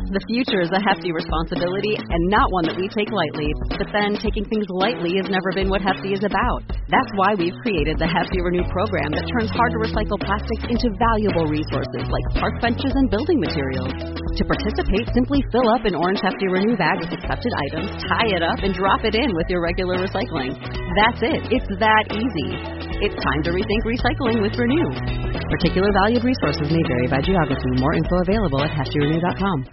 The future is a hefty responsibility and not one that we take lightly. But then taking things lightly has never been what Hefty is about. That's why we've created the Hefty Renew program that turns hard-to-recycle plastics into valuable resources like park benches and building materials. To participate, simply fill up an orange Hefty Renew bag with accepted items, tie it up, and drop it in with your regular recycling. That's it. It's that easy. It's time to rethink recycling with Renew. Particular valued resources may vary by geography. More info available at heftyrenew.com.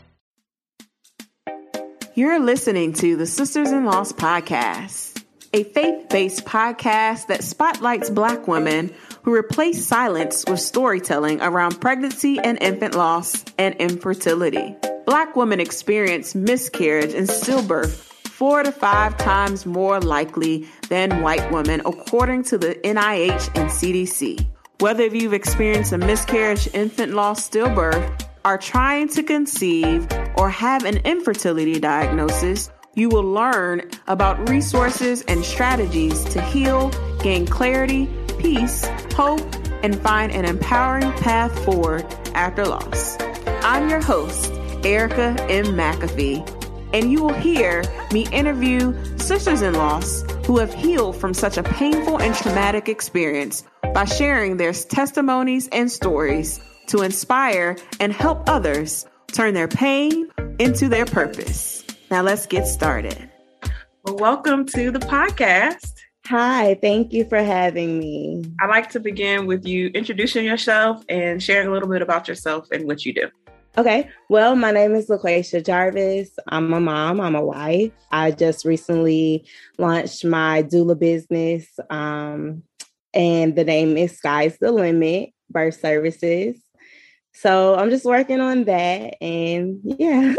You're listening to the Sisters in Loss podcast, a faith-based podcast that spotlights Black women who replace silence with storytelling around pregnancy and infant loss and infertility. Black women experience miscarriage and stillbirth 4 to 5 times more likely than white women, according to the NIH and CDC. Whether you've experienced a miscarriage, infant loss, stillbirth, are trying to conceive, or have an infertility diagnosis, you will learn about resources and strategies to heal, gain clarity, peace, hope, and find an empowering path forward after loss. I'm your host, Erica M. McAfee, and you will hear me interview sisters in loss who have healed from such a painful and traumatic experience by sharing their testimonies and stories to inspire and help others turn their pain into their purpose. Now let's get started. Well, welcome to the podcast. Hi, thank you for having me. I'd like to begin with you introducing yourself and sharing a little bit about yourself and what you do. Okay, well, my name is LaQuasia Jarvis. I'm a mom, I'm a wife. I just recently launched my doula business, and the name is Sky's the Limit Birth Services. So I'm just working on that, and yeah.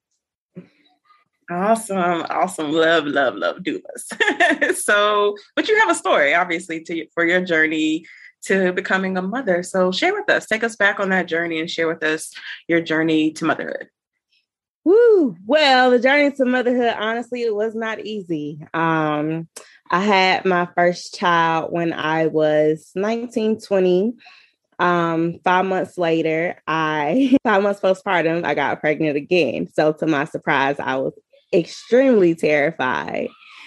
Awesome. Love doulas. So, but you have a story, obviously, for your journey to becoming a mother. So share with us, take us back on that journey and share with us your journey to motherhood. Woo! Well, the journey to motherhood, honestly, it was not easy. I had my first child when I was 19, 20. 5 months later, 5 months postpartum, I got pregnant again. So to my surprise, I was extremely terrified.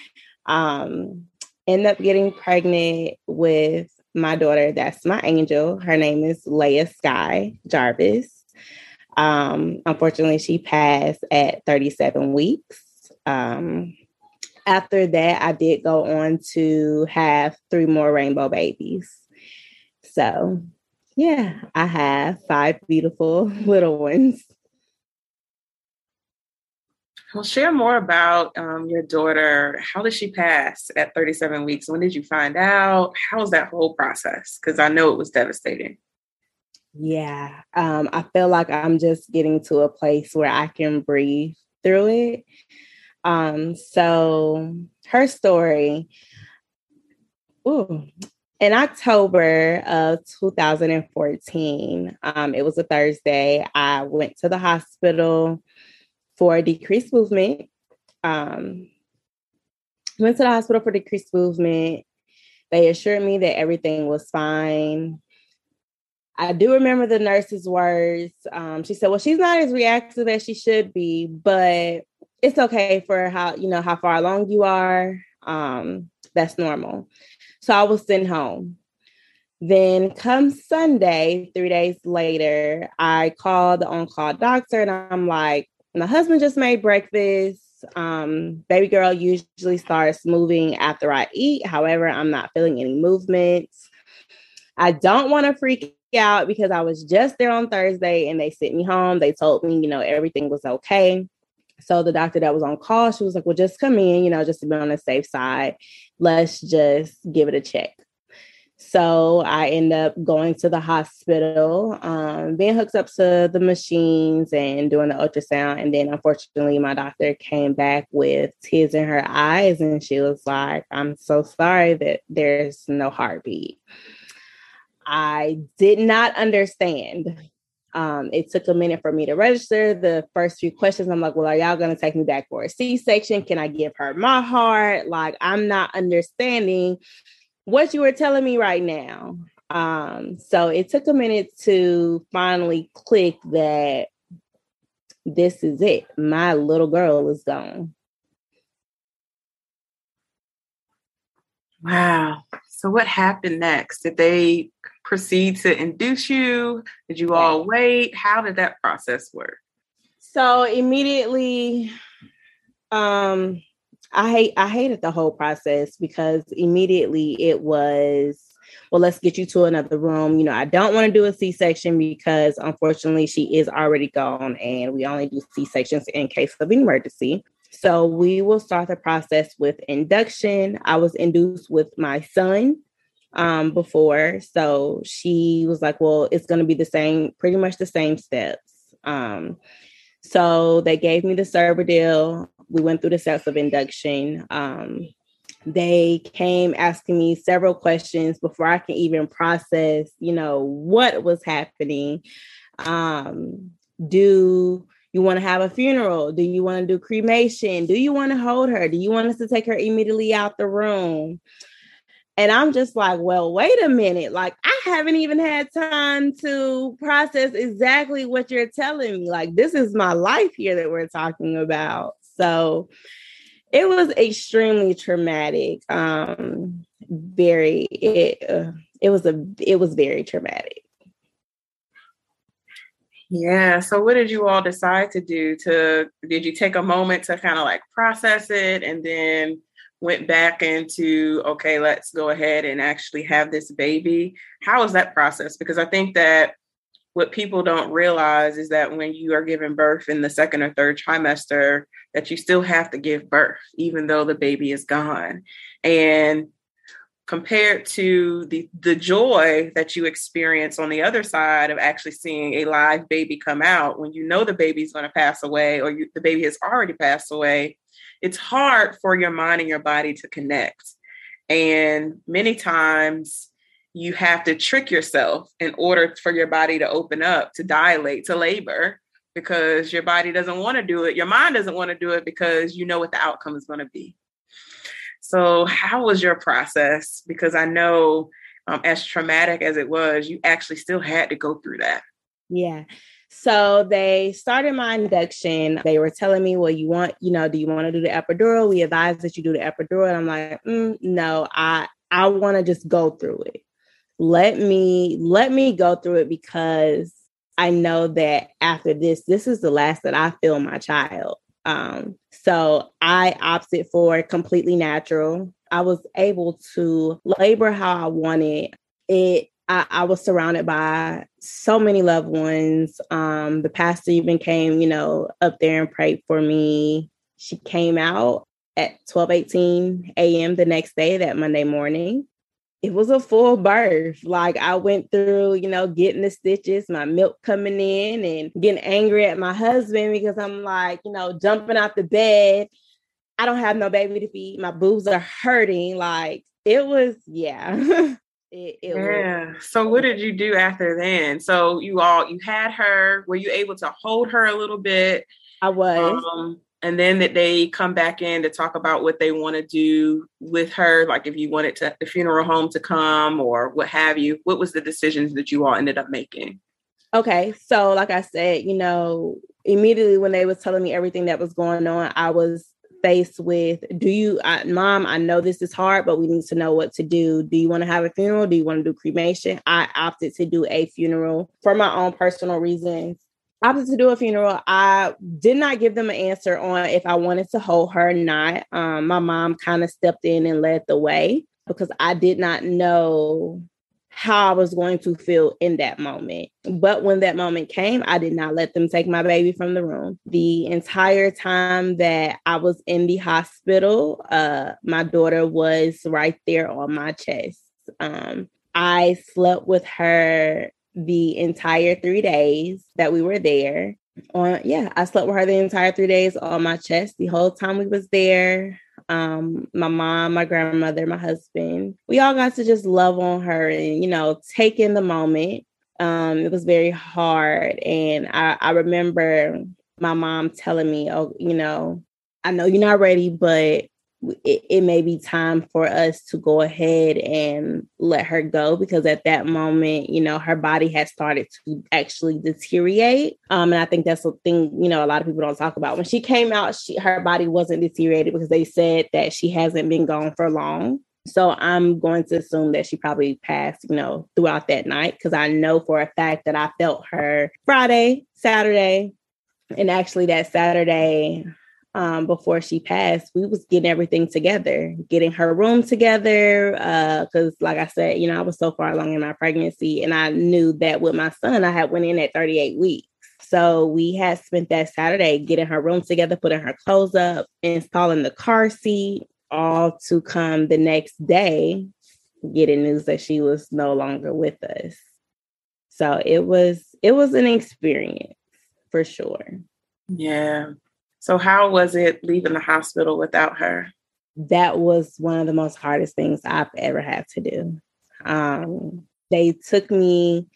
Ended up getting pregnant with my daughter. That's my angel. Her name is Leia Sky Jarvis. Unfortunately, she passed at 37 weeks. After that, I did go on to have 3 more rainbow babies. So yeah, I have 5 beautiful little ones. Well, share more about your daughter. How did she pass at 37 weeks? When did you find out? How was that whole process? Because I know it was devastating. Yeah, I feel like I'm just getting to a place where I can breathe through it. So her story, in October of 2014, it was a Thursday, I went to the hospital for decreased movement. Went to the hospital for decreased movement. They assured me that everything was fine. I do remember the nurse's words. She said, well, she's not as reactive as she should be, but it's okay for how far along you are. That's normal. So I was sent home. Then come Sunday, 3 days later, I called the on-call doctor and I'm like, my husband just made breakfast. Baby girl usually starts moving after I eat. However, I'm not feeling any movements. I don't want to freak out because I was just there on Thursday and they sent me home. They told me, everything was okay. So the doctor that was on call, she was like, well, just come in, just to be on the safe side. Let's just give it a check. So I end up going to the hospital, being hooked up to the machines and doing the ultrasound. And then unfortunately, my doctor came back with tears in her eyes and she was like, I'm so sorry that there's no heartbeat. I did not understand. It took a minute for me to register. The first few questions, I'm like, well, are y'all going to take me back for a C-section? Can I give her my heart? Like, I'm not understanding what you were telling me right now. So it took a minute to finally click that this is it. My little girl is gone. Wow. So what happened next? Did they proceed to induce you? Did you all wait? How did that process work? So immediately, I hated the whole process because immediately it was, well, let's get you to another room. You know, I don't want to do a C-section because unfortunately she is already gone and we only do C-sections in case of an emergency. So we will start the process with induction. I was induced with my son before. So she was like, well, it's going to be the same, pretty much the same steps. So they gave me the Cervidil. We went through the steps of induction. They came asking me several questions before I can even process, you know, what was happening. Do you want to have a funeral? Do you want to do cremation? Do you want to hold her? Do you want us to take her immediately out the room? And I'm just like, well, wait a minute. Like, I haven't even had time to process exactly what you're telling me. Like, this is my life here that we're talking about. So it was extremely traumatic. It was very traumatic. Yeah. So what did you all decide to do? Did you take a moment to kind of like process it and then went back into, okay, let's go ahead and actually have this baby? How was that process? Because I think that what people don't realize is that when you are giving birth in the second or third trimester, that you still have to give birth, even though the baby is gone. And compared to the joy that you experience on the other side of actually seeing a live baby come out, when you know the baby's going to pass away or the baby has already passed away, it's hard for your mind and your body to connect. And many times you have to trick yourself in order for your body to open up, to dilate, to labor, because your body doesn't want to do it. Your mind doesn't want to do it because you know what the outcome is going to be. So how was your process? Because I know as traumatic as it was, you actually still had to go through that. Yeah. So they started my induction. They were telling me, well, do you want to do the epidural? We advise that you do the epidural. And I'm like, no, I want to just go through it. Let me go through it because I know that after this is the last that I feel my child. So I opted for completely natural. I was able to labor how I wanted it. I was surrounded by so many loved ones. The pastor even came, up there and prayed for me. She came out at 12:18 a.m. the next day, that Monday morning. It was a full birth. Like, I went through, getting the stitches, my milk coming in and getting angry at my husband because I'm like, jumping out the bed. I don't have no baby to feed. My boobs are hurting. Like, it was, yeah. Yeah. So what did you do after then? So you had her, were you able to hold her a little bit? I was. And then that they come back in to talk about what they want to do with her, like if you wanted the funeral home to come or what have you. What was the decisions that you all ended up making? Okay. So like I said, immediately when they was telling me everything that was going on, I was faced with, Mom, I know this is hard, but we need to know what to do. Do you want to have a funeral? Do you want to do cremation? I opted to do a funeral for my own personal reasons. Opted to do a funeral. I did not give them an answer on if I wanted to hold her or not. My mom kind of stepped in and led the way because I did not know how I was going to feel in that moment. But when that moment came, I did not let them take my baby from the room. The entire time that I was in the hospital, my daughter was right there on my chest. I slept with her the entire 3 days that we were there. I slept with her the entire 3 days on my chest the whole time we was there. My mom, my grandmother, my husband, we all got to just love on her and, take in the moment. It was very hard. And I remember my mom telling me, I know you're not ready, but it may be time for us to go ahead and let her go, because at that moment, you know, her body has started to actually deteriorate. And I think that's a thing, you know, a lot of people don't talk about. When she came out, her body wasn't deteriorated because they said that she hasn't been gone for long. So I'm going to assume that she probably passed, you know, throughout that night, because I know for a fact that I felt her Friday, Saturday, and actually that Saturday, before she passed, we was getting everything together, getting her room together. Because like I said, you know, I was so far along in my pregnancy, and I knew that with my son, I had went in at 38 weeks. So we had spent that Saturday getting her room together, putting her clothes up, installing the car seat, all to come the next day, getting news that she was no longer with us. So it was an experience for sure. Yeah. So how was it leaving the hospital without her? That was one of the most hardest things I've ever had to do. They took me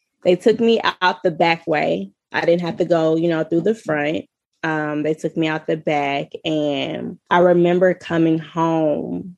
out the back way. I didn't have to go, you know, through the front. They took me out the back, and I remember coming home,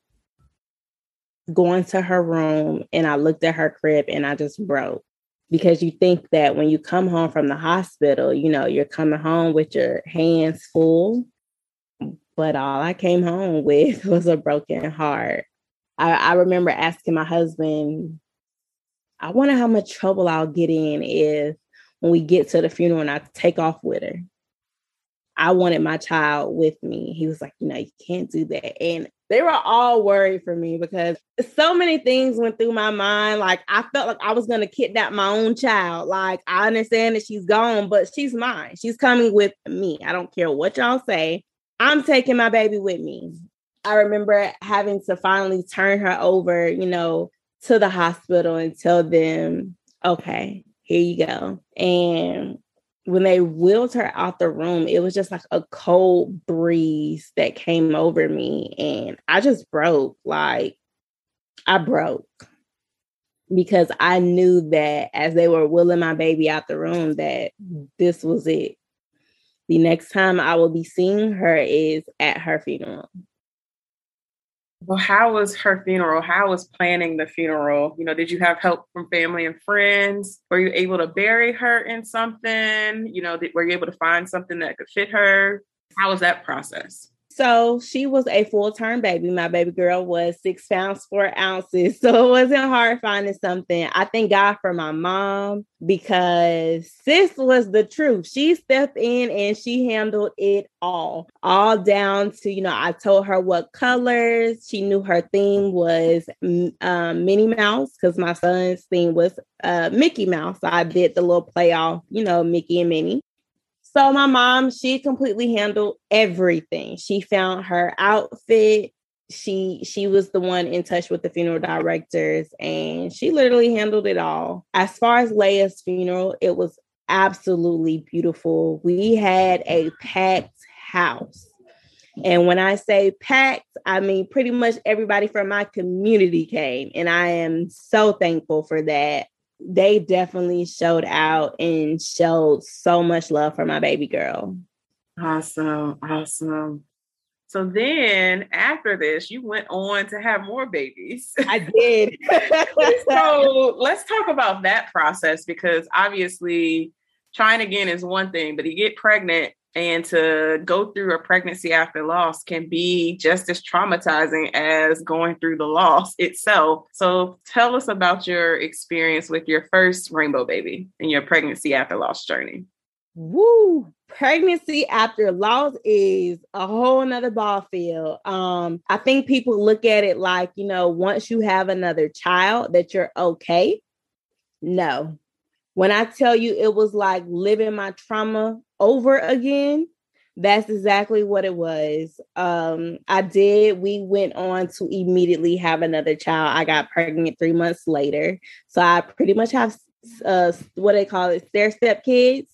going to her room, and I looked at her crib and I just broke. Because you think that when you come home from the hospital, you know, you're coming home with your hands full. But all I came home with was a broken heart. I remember asking my husband, I wonder how much trouble I'll get in if when we get to the funeral and I take off with her. I wanted my child with me. He was like, you know, you can't do that. And they were all worried for me because so many things went through my mind. Like, I felt like I was going to kidnap my own child. Like, I understand that she's gone, but she's mine. She's coming with me. I don't care what y'all say. I'm taking my baby with me. I remember having to finally turn her over, you know, to the hospital and tell them, okay, here you go. And when they wheeled her out the room, it was just like a cold breeze that came over me. And I just broke. Like, I broke. Because I knew that as they were wheeling my baby out the room, that this was it. The next time I will be seeing her is at her funeral. Well, how was her funeral? How was planning the funeral? You know, did you have help from family and friends? Were you able to bury her in something? You know, were you able to find something that could fit her? How was that process? So she was a full-term baby. My baby girl was 6 pounds, 4 ounces. So it wasn't hard finding something. I thank God for my mom, because sis was the truth. She stepped in and she handled it all down to, you know, I told her what colors. She knew her theme was Minnie Mouse, because my son's theme was Mickey Mouse. So I did the little play off, you know, Mickey and Minnie. So my mom, she completely handled everything. She found her outfit. She was the one in touch with the funeral directors, and she literally handled it all. As far as Leia's funeral, it was absolutely beautiful. We had a packed house. And when I say packed, I mean pretty much everybody from my community came. And I am so thankful for that. They definitely showed out and showed so much love for my baby girl. Awesome. So then after this, you went on to have more babies. I did. So let's talk about that process, because obviously trying again is one thing, but you get pregnant, and to go through a pregnancy after loss can be just as traumatizing as going through the loss itself. So tell us about your experience with your first rainbow baby and your pregnancy after loss journey. Woo! Pregnancy after loss is a whole nother ball field. I think people look at it like, you know, once you have another child that you're okay. No. When I tell you it was like living my trauma over again, that's exactly what it was. We went on to immediately have another child. I got pregnant 3 months later. So I pretty much have what they call it, stair-step kids.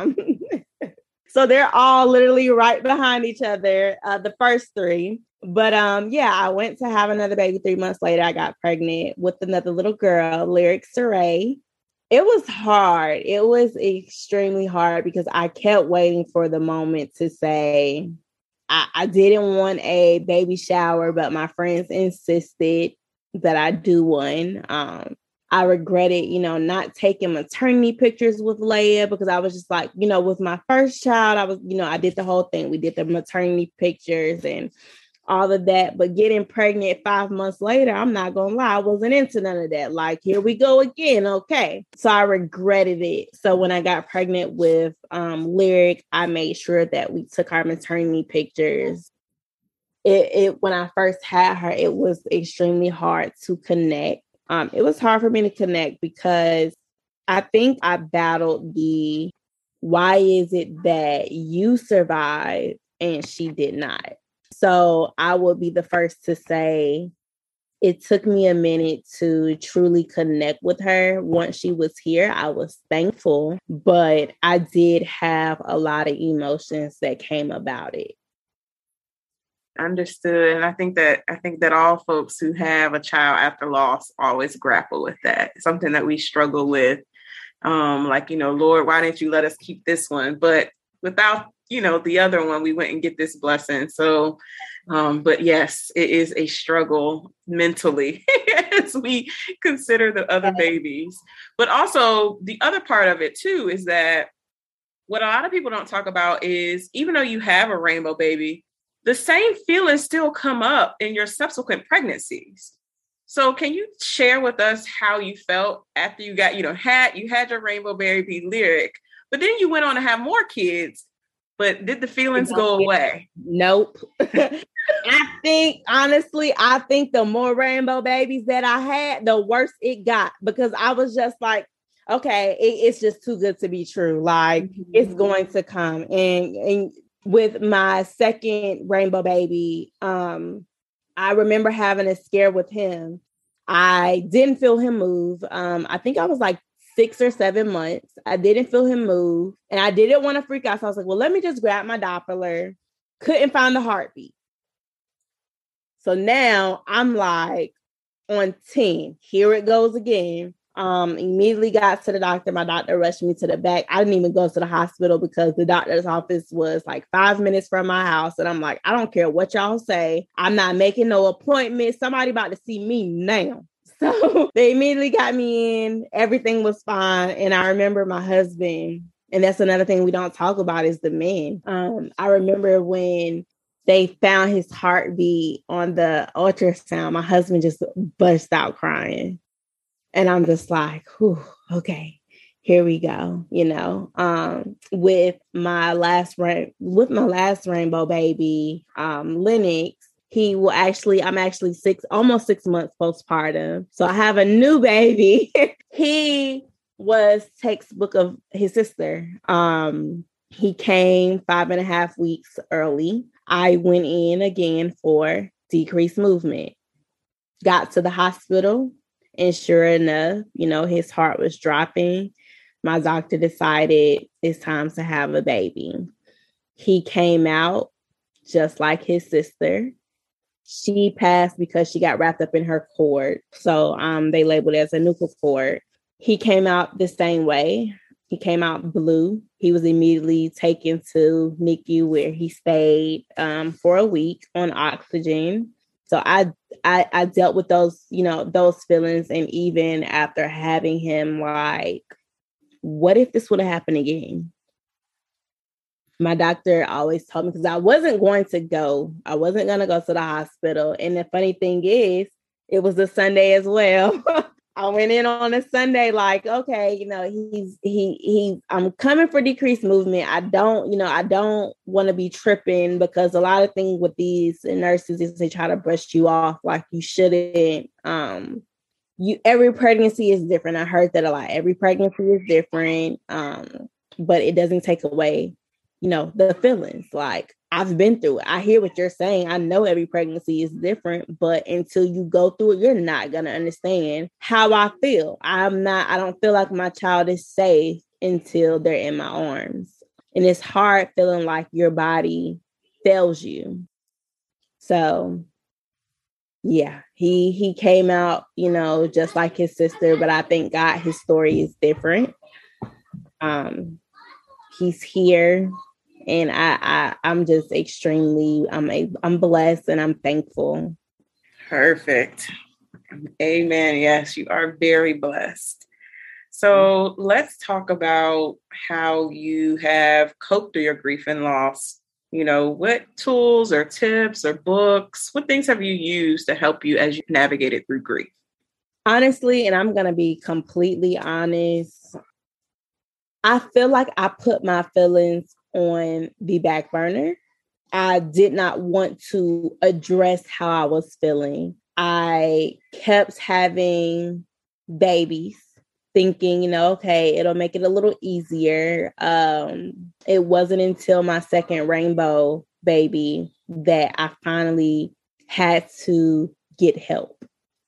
So they're all literally right behind each other, the first 3. But I went to have another baby 3 months later. I got pregnant with another little girl, Lyric Saray. It was hard. It was extremely hard because I kept waiting for the moment to say, I didn't want a baby shower, but my friends insisted that I do one. I regretted, not taking maternity pictures with Leia because I was just like, with my first child, I was, I did the whole thing. We did the maternity pictures and all of that. But getting pregnant 5 months later, I'm not going to lie, I wasn't into none of that. Like, here we go again. Okay. So I regretted it. So when I got pregnant with Lyric, I made sure that we took our maternity pictures. When I first had her, it was extremely hard to connect. It was hard for me to connect because I think I battled why is it that you survived and she did not? So I will be the first to say it took me a minute to truly connect with her. Once she was here, I was thankful, but I did have a lot of emotions that came about it. Understood. And I think that all folks who have a child after loss always grapple with that. It's something that we struggle with. Lord, why didn't you let us keep this one? But without, the other one, we wouldn't get this blessing. So, but yes, it is a struggle mentally as we consider the other babies. But also the other part of it too, is that what a lot of people don't talk about is even though you have a rainbow baby, the same feelings still come up in your subsequent pregnancies. So can you share with us how you felt after you got, you had your rainbow baby Lyric, but then you went on to have more kids, but did the feelings go away? Nope. I think the more rainbow babies that I had, the worse it got because I was just like, okay, it's just too good to be true. Like it's going to come. And with my second rainbow baby, I remember having a scare with him. I didn't feel him move. I think I was like 6 or 7 months. I didn't feel him move. And I didn't want to freak out. So I was like, well, let me just grab my Doppler. Couldn't find the heartbeat. So now I'm like on 10. Here it goes again. Immediately got to the doctor. My doctor rushed me to the back. I didn't even go to the hospital because the doctor's office was like 5 minutes from my house. And I'm like, I don't care what y'all say. I'm not making no appointment. Somebody about to see me now. So they immediately got me in. Everything was fine. And I remember my husband, and that's another thing we don't talk about is the men. I remember when they found his heartbeat on the ultrasound, my husband just burst out crying. And I'm just like, whew, okay, here we go. With my last rainbow baby, Lennox, I'm actually almost 6 months postpartum. So I have a new baby. He was textbook of his sister. He came 5.5 weeks early. I went in again for decreased movement, got to the hospital. And sure enough, his heart was dropping. My doctor decided it's time to have a baby. He came out just like his sister. She passed because she got wrapped up in her cord. So they labeled it as a nuchal cord. He came out the same way. He came out blue. He was immediately taken to NICU where he stayed for a week on oxygen. So I dealt with those, those feelings. And even after having him, like, what if this would have happened again? My doctor always told me, because I wasn't going to go to the hospital. And the funny thing is, it was a Sunday as well. I went in on a Sunday, like, okay, I'm coming for decreased movement. I don't want to be tripping because a lot of things with these nurses is they try to brush you off like you shouldn't. Every pregnancy is different. I heard that a lot. Every pregnancy is different. But it doesn't take away, the feelings. Like, I've been through it. I hear what you're saying. I know every pregnancy is different, but until you go through it, you're not going to understand how I feel. I don't feel like my child is safe until they're in my arms. And it's hard feeling like your body fails you. So yeah, he came out, just like his sister, but I thank God his story is different. He's here. And I'm just extremely, I'm blessed and I'm thankful. Perfect. Amen. Yes, you are very blessed. So let's talk about how you have coped through your grief and loss. You know, what tools or tips or books, what things have you used to help you as you navigated through grief? Honestly, and I'm going to be completely honest, I feel like I put my feelings on the back burner. I did not want to address how I was feeling. I kept having babies, thinking, okay, it'll make it a little easier. It wasn't until my second rainbow baby that I finally had to get help.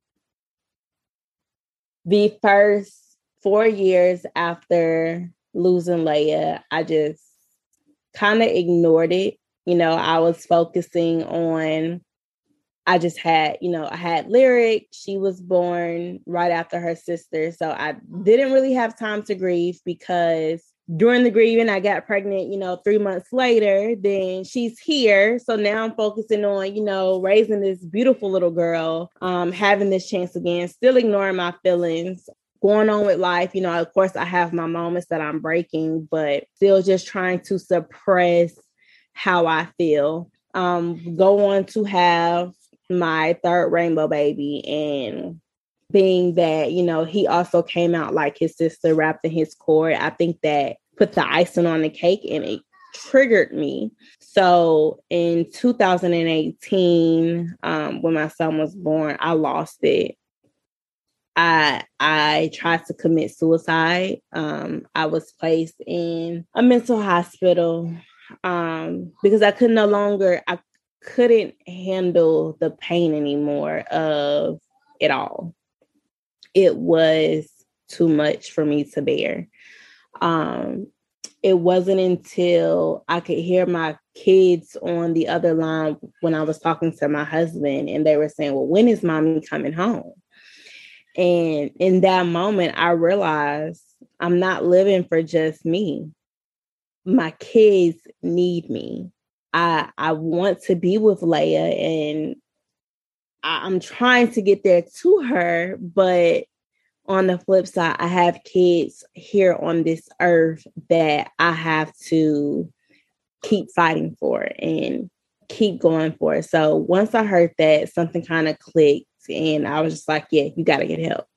The first 4 years after losing Leia, I just kind of ignored it. I was focusing on, I just had, I had Lyric. She was born right after her sister. So I didn't really have time to grieve because during the grieving, I got pregnant, 3 months later, then she's here. So now I'm focusing on, raising this beautiful little girl, having this chance again, still ignoring my feelings, going on with life. Of course, I have my moments that I'm breaking, but still just trying to suppress how I feel. Go on to have my third rainbow baby, and being that, he also came out like his sister, wrapped in his cord, I think that put the icing on the cake and it triggered me. So in 2018, when my son was born, I lost it. I tried to commit suicide. I was placed in a mental hospital because I couldn't handle the pain anymore of it all. It was too much for me to bear. It wasn't until I could hear my kids on the other line when I was talking to my husband, and they were saying, well, when is mommy coming home? And in that moment, I realized I'm not living for just me. My kids need me. I want to be with Leia, and I'm trying to get there to her. But on the flip side, I have kids here on this earth that I have to keep fighting for and keep going for. So once I heard that, something kind of clicked, and I was just like, yeah, you got to get help.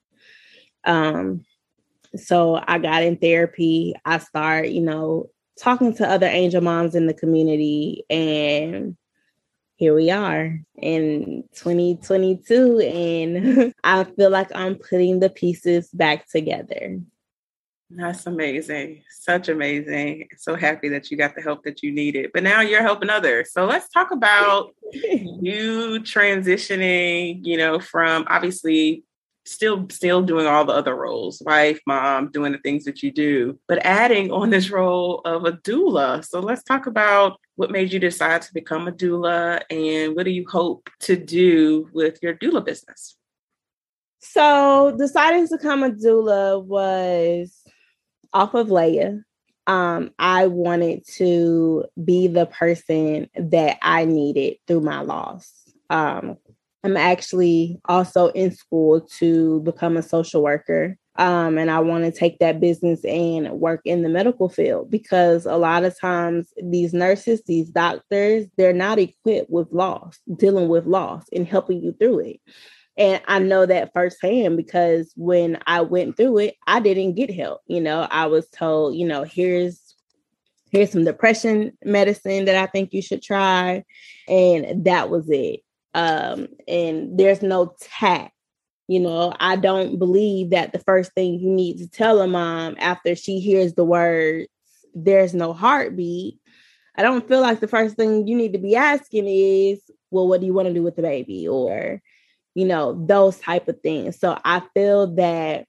So I got in therapy. I started, talking to other angel moms in the community, and here we are in 2022, and I feel like I'm putting the pieces back together. That's amazing. Such amazing. So happy that you got the help that you needed, but now you're helping others. So let's talk about you transitioning, from obviously still doing all the other roles, wife, mom, doing the things that you do, but adding on this role of a doula. So let's talk about what made you decide to become a doula, and what do you hope to do with your doula business? So deciding to become a doula was off of Leia. I wanted to be the person that I needed through my loss. I'm actually also in school to become a social worker. And I want to take that business and work in the medical field, because a lot of times these nurses, these doctors, they're not equipped with loss, dealing with loss and helping you through it. And I know that firsthand, because when I went through it, I didn't get help. I was told, here's some depression medicine that I think you should try. And that was it. And there's no tact. I don't believe that the first thing you need to tell a mom after she hears the words, there's no heartbeat. I don't feel like the first thing you need to be asking is, well, what do you want to do with the baby? Or, those type of things. So I feel that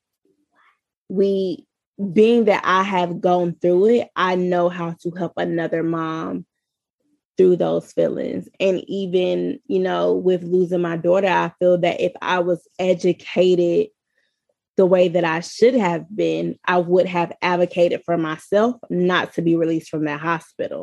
being that I have gone through it, I know how to help another mom through those feelings. And even, with losing my daughter, I feel that if I was educated the way that I should have been, I would have advocated for myself not to be released from that hospital.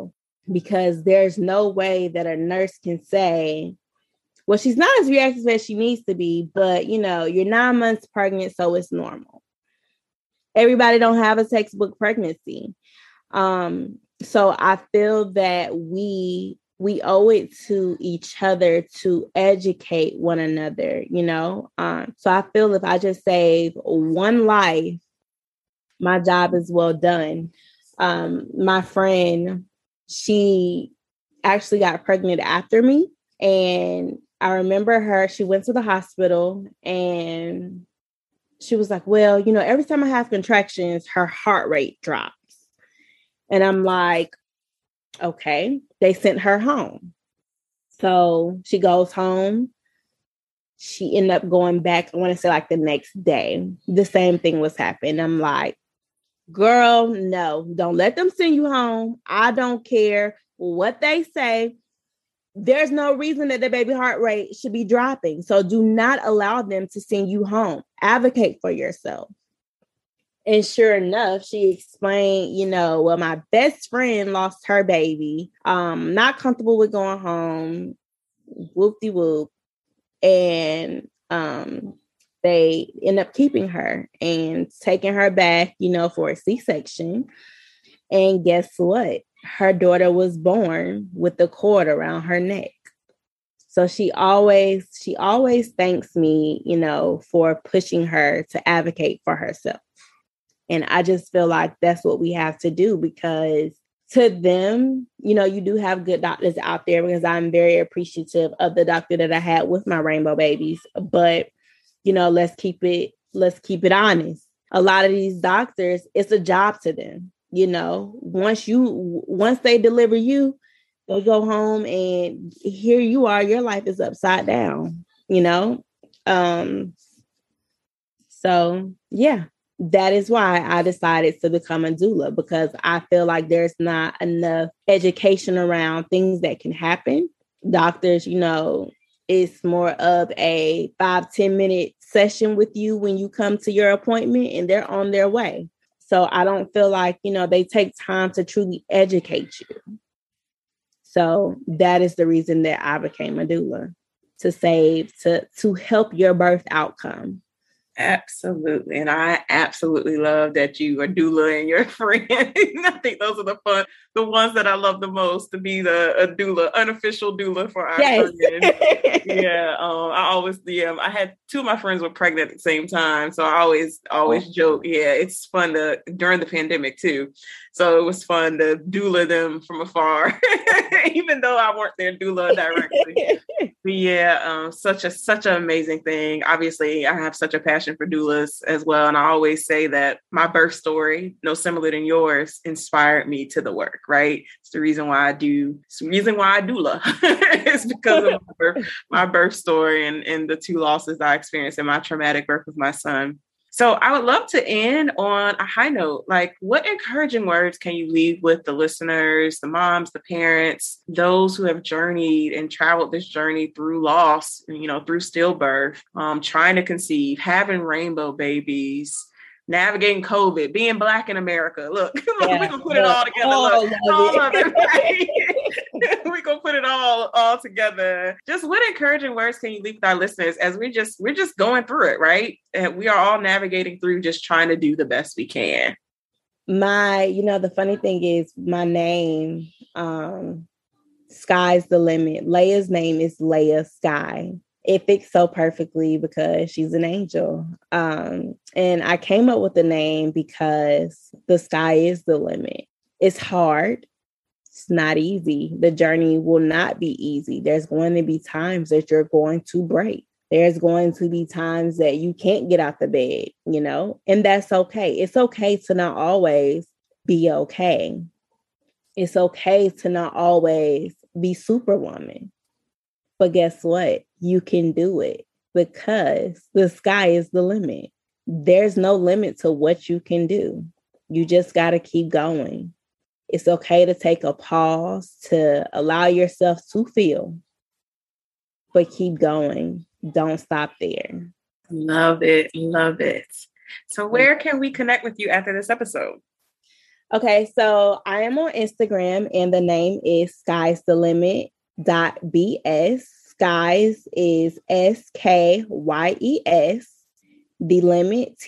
because there's no way that a nurse can say, well, she's not as reactive as she needs to be, but you're 9 months pregnant, so it's normal. Everybody don't have a textbook pregnancy. So I feel that we owe it to each other to educate one another, So I feel if I just save one life, my job is well done. My friend, she actually got pregnant after me. And I remember her, she went to the hospital and she was like, well, every time I have contractions, her heart rate drops. And I'm like, okay. They sent her home. So she goes home. She ended up going back, I want to say like the next day. The same thing was happening. I'm like, girl, no, don't let them send you home. I don't care what they say. There's no reason that the baby heart rate should be dropping. So do not allow them to send you home. Advocate for yourself. And sure enough, she explained, well, my best friend lost her baby. Not comfortable with going home. Whoop-de-whoop. And they end up keeping her and taking her back, for a C-section. And guess what? Her daughter was born with the cord around her neck. So she always thanks me, for pushing her to advocate for herself. And I just feel like that's what we have to do, because to them, you do have good doctors out there, because I'm very appreciative of the doctor that I had with my rainbow babies. But, let's keep it honest. A lot of these doctors, it's a job to them. Once they deliver you, they'll go home and here you are, your life is upside down, So yeah, that is why I decided to become a doula, because I feel like there's not enough education around things that can happen. Doctors, it's more of a 5-10 minute session with you when you come to your appointment and they're on their way. So I don't feel like, they take time to truly educate you. So that is the reason that I became a doula, to help your birth outcome. Absolutely. And I absolutely love that you are doula and your friend. I think those are the ones that I love the most, to be a doula, unofficial doula for our friends. Yeah. I had two of my friends were pregnant at the same time. So I always joke. Yeah. It's fun during the pandemic too. So it was fun to doula them from afar, even though I weren't their doula directly. But yeah, such an amazing thing. Obviously, I have such a passion for doulas as well. And I always say that my birth story, no similar than yours, inspired me to the work, right? It's the reason why I do. It's the reason why I doula. It's because of my birth story and the two losses I experienced in my traumatic birth with my son. So I would love to end on a high note. Like, what encouraging words can you leave with the listeners, the moms, the parents, those who have journeyed and traveled this journey through loss, through stillbirth, trying to conceive, having rainbow babies, navigating COVID, being Black in America? Look, we can put it all together. All of it, right? We're gonna put it all together. Just what encouraging words can you leave with our listeners as we're just going through it, right? And we are all navigating through, just trying to do the best we can. The funny thing is my name, Sky's the limit. Leia's name is Leia Sky. It fits so perfectly because she's an angel. And I came up with the name because the sky is the limit. It's hard. It's not easy. The journey will not be easy. There's going to be times that you're going to break. There's going to be times that you can't get out the bed, and that's okay. It's okay to not always be okay. It's okay to not always be Superwoman. But guess what? You can do it, because the sky is the limit. There's no limit to what you can do. You just got to keep going. It's okay to take a pause, to allow yourself to feel, but keep going. Don't stop there. Love it. Love it. So where can we connect with you after this episode? Okay, so I am on Instagram and the name is sky'sthelimit.bs. Skies is SKYES. The limit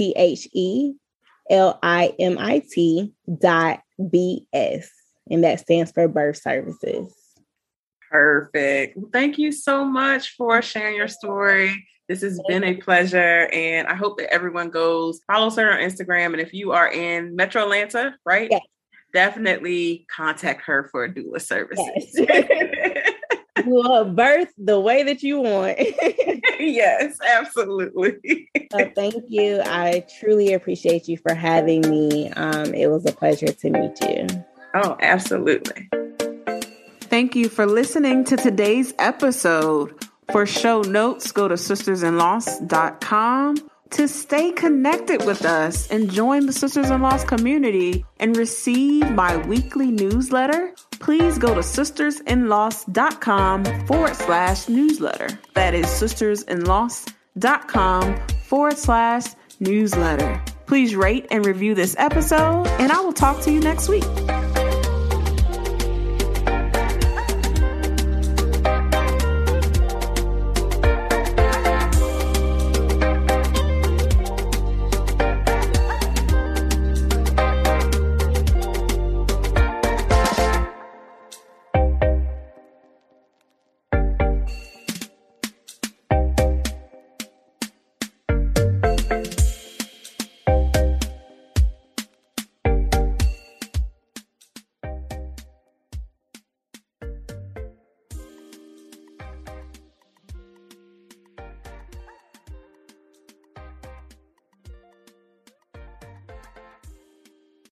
THELIMIT.BS. And that stands for birth services. Perfect. Thank you so much for sharing your story. This has been a pleasure. And I hope that everyone follows her on Instagram. And if you are in Metro Atlanta, right? Yes. Definitely contact her for doula services. Yes. You will birth the way that you want. Yes, absolutely. Thank you. I truly appreciate you for having me. It was a pleasure to meet you. Oh, absolutely. Thank you for listening to today's episode. For show notes, go to sistersinloss.com. To stay connected with us and join the Sisters in Loss community and receive my weekly newsletter, please go to sistersinloss.com/newsletter. That is sistersinloss.com/newsletter. Please rate and review this episode, and I will talk to you next week.